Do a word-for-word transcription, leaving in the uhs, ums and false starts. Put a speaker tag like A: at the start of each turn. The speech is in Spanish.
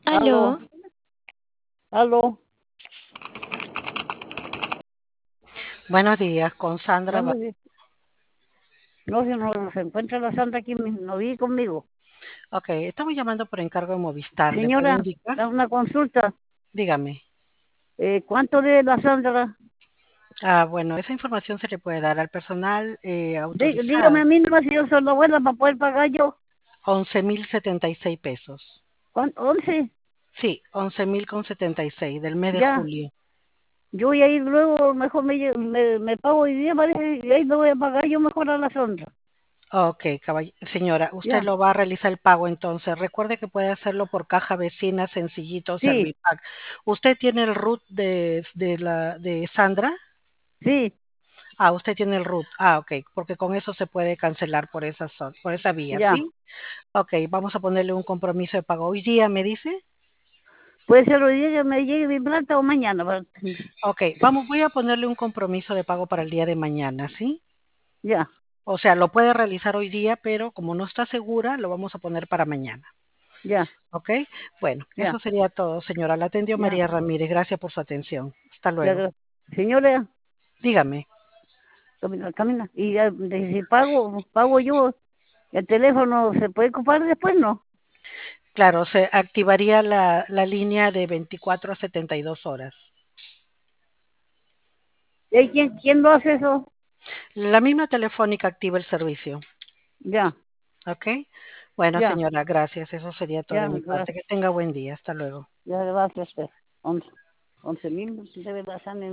A: Aló,
B: Aló, aló,
A: buenos días, con Sandra.
B: bueno,
A: Va-
B: sí. No, si no se encuentra la Santa aquí, mi- no vi conmigo.
A: Ok, estamos llamando por encargo de Movistar. ¿Le puede
B: Señora,
A: indicar?
B: da una consulta.
A: Dígame.
B: Eh, ¿cuánto de la Sandra?
A: Ah, bueno, esa información se le puede dar al personal eh,
B: Dí- dígame
A: autorizado.
B: a mí nomás si yo soy la abuela para poder pagar yo.
A: Once mil setenta y seis pesos.
B: ¿Cuánto? ¿Once?
A: Sí, once mil con setenta y seis del mes de
B: Ya,
A: julio.
B: yo voy a ir luego, mejor me, lle- me, me pago hoy día, parece, y ahí me voy a pagar yo mejor a la Sandra.
A: Ok, caball- señora, usted
B: Ya,
A: lo va a realizar el pago entonces. Recuerde que puede hacerlo por caja vecina, sencillito,
B: sí,
A: Servipack. ¿Usted tiene el RUT de, de la de Sandra?
B: sí,
A: Ah, usted tiene el RUT. Ah, ok, porque con eso se puede cancelar por esa, zo- por esa vía,
B: ya.
A: ¿sí? Ok, vamos a ponerle un compromiso de pago. ¿Hoy día me dice?
B: Puede ser hoy día que me llegue mi plata o mañana. pa-
A: Ok, vamos, voy a ponerle un compromiso de pago para el día de mañana, ¿sí?
B: Ya,
A: O sea, lo puede realizar hoy día, pero como no está segura, lo vamos a poner para mañana.
B: ya,
A: ¿Ok? Bueno,
B: ya,
A: eso sería todo, señora. La atendió
B: ya,
A: María Ramírez. Gracias por su atención. Hasta
B: ya.
A: luego.
B: gra- Señora.
A: Dígame.
B: Camina, camina. Y ya, de- si pago, pago yo, el teléfono se puede ocupar después, ¿no?
A: Claro, se activaría la, la línea de veinticuatro a setenta y dos horas.
B: ¿Y hay quién, quién lo hace eso?
A: La misma telefónica activa el servicio.
B: Ya,
A: ¿Ok? Bueno,
B: ya,
A: señora, gracias. Eso sería todo
B: ya,
A: de mi parte.
B: gracias,
A: Que tenga buen día. Hasta luego.
B: ya, gracias. Pues. Once, once mil, de verdad,